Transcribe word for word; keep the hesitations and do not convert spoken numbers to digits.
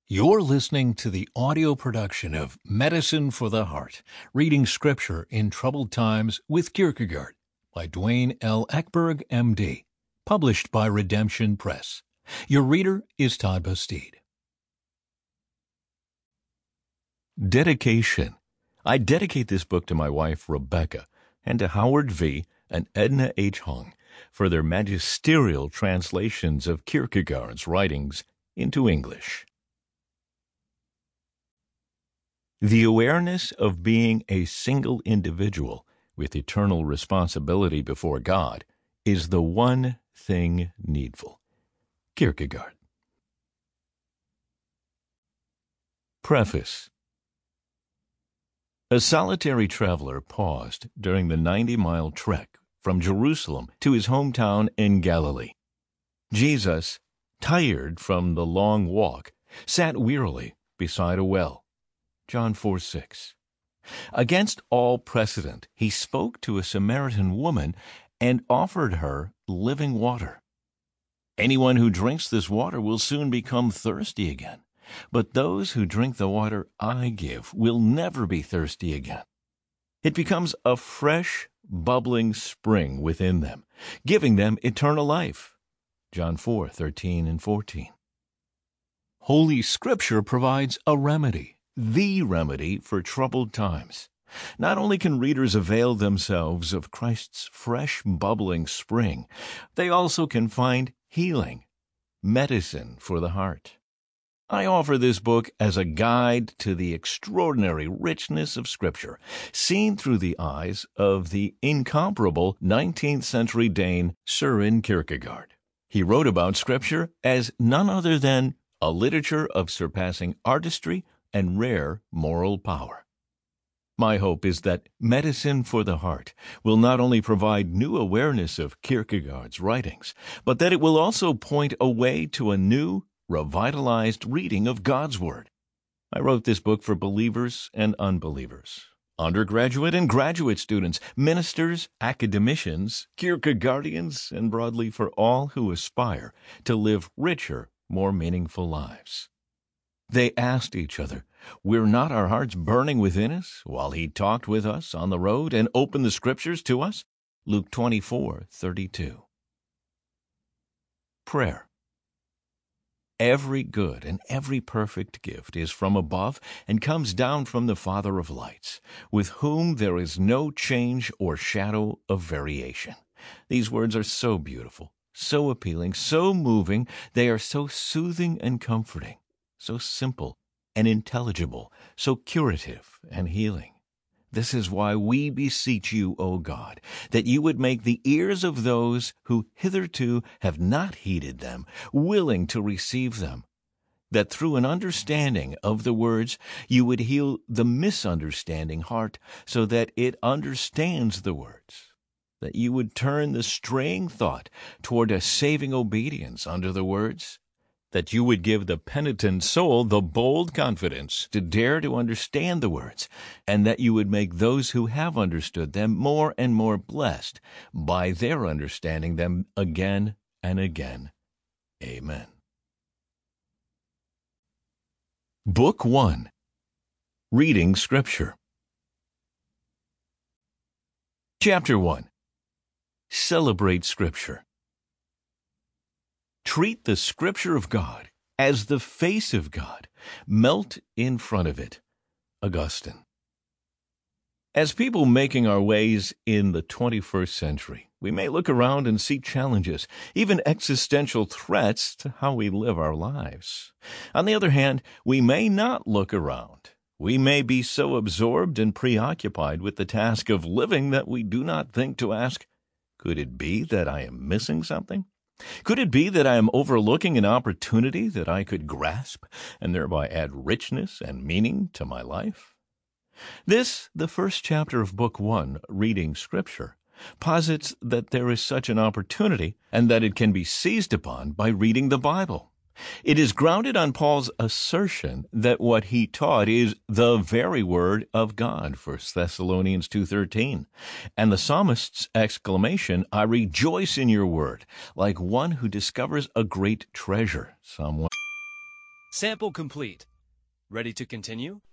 You're listening to the audio production of Medicine for the Heart, Reading Scripture in Troubled Times with Kierkegaard by Dwayne L. Eckberg, M D, published by Redemption Press. Your reader is Todd Bastide. Dedication. I dedicate this book to my wife, Rebecca, and to Howard V. and Edna H. Hung for their magisterial translations of Kierkegaard's writings into English. The awareness of being a single individual with eternal responsibility before God is the one thing needful. Kierkegaard. Preface. A solitary traveler paused during the ninety-mile trek from Jerusalem to his hometown in Galilee. Jesus, tired from the long walk, sat wearily beside a well. John four six. Against all precedent, he spoke to a Samaritan woman and offered her living water. Anyone who drinks this water will soon become thirsty again, but those who drink the water I give will never be thirsty again. It becomes a fresh, bubbling spring within them, giving them eternal life. John four thirteen and fourteen. Holy Scripture provides a remedy. The remedy for troubled times. Not only can readers avail themselves of Christ's fresh, bubbling spring, they also can find healing, medicine for the heart. I offer this book as a guide to the extraordinary richness of Scripture, seen through the eyes of the incomparable nineteenth century Dane Søren Kierkegaard. He wrote about Scripture as none other than a literature of surpassing artistry and rare moral power. My hope is that Medicine for the Heart will not only provide new awareness of Kierkegaard's writings, but that it will also point a way to a new, revitalized reading of God's Word. I wrote this book for believers and unbelievers, undergraduate and graduate students, ministers, academicians, Kierkegaardians, and broadly for all who aspire to live richer, more meaningful lives. They asked each other, "Were not our hearts burning within us while he talked with us on the road and opened the Scriptures to us?" Luke twenty-four thirty-two. Prayer. Every good and every perfect gift is from above and comes down from the Father of lights, with whom there is no change or shadow of variation. These words are so beautiful, so appealing, so moving. They are so soothing and comforting, so simple and intelligible, so curative and healing. This is why we beseech you, O God, that you would make the ears of those who hitherto have not heeded them willing to receive them, that through an understanding of the words you would heal the misunderstanding heart so that it understands the words, that you would turn the straying thought toward a saving obedience under the words, that you would give the penitent soul the bold confidence to dare to understand the words, and that you would make those who have understood them more and more blessed by their understanding them again and again. Amen. Book one. Reading Scripture. Chapter one. Celebrate Scripture. Treat the Scripture of God as the face of God. Melt in front of it. Augustine. As people making our ways in the twenty-first century, we may look around and see challenges, even existential threats to how we live our lives. On the other hand, we may not look around. We may be so absorbed and preoccupied with the task of living that we do not think to ask, could it be that I am missing something? Could it be that I am overlooking an opportunity that I could grasp and thereby add richness and meaning to my life? This, the first chapter of Book One, Reading Scripture, posits that there is such an opportunity and that it can be seized upon by reading the Bible. It is grounded on Paul's assertion that what he taught is the very Word of God, First Thessalonians two thirteen, and the psalmist's exclamation, "I rejoice in your word," like one who discovers a great treasure, Psalm one. Sample complete. Ready to continue?